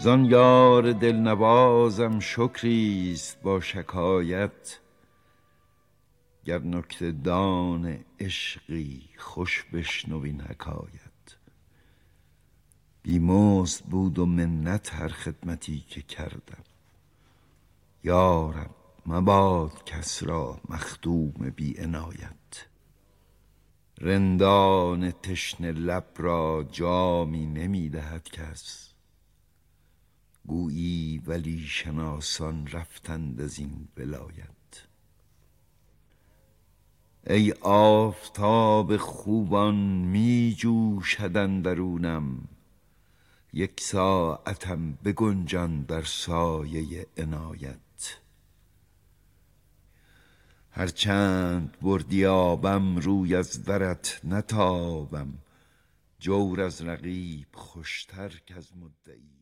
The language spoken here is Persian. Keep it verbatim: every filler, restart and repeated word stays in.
زان یار دلنوازم شکریست با شکایت، گر نکته دان عشقی خوش بشنو این حکایت. بیمزد بود و منت هر خدمتی که کردم، یارب مباد کس را مخدوم بی عنایت. رندان تشنه لب را جامی نمی دهد کس، گویی ولی شناسان رفتند از این ولایت. ای آفتاب خوبان می جوشد اندرونم، یک ساعتم بگنجان در سایه عنایت. هرچند بردی آبم روی از درت نتابم، جور از رقیب خوشتر که از مدعی.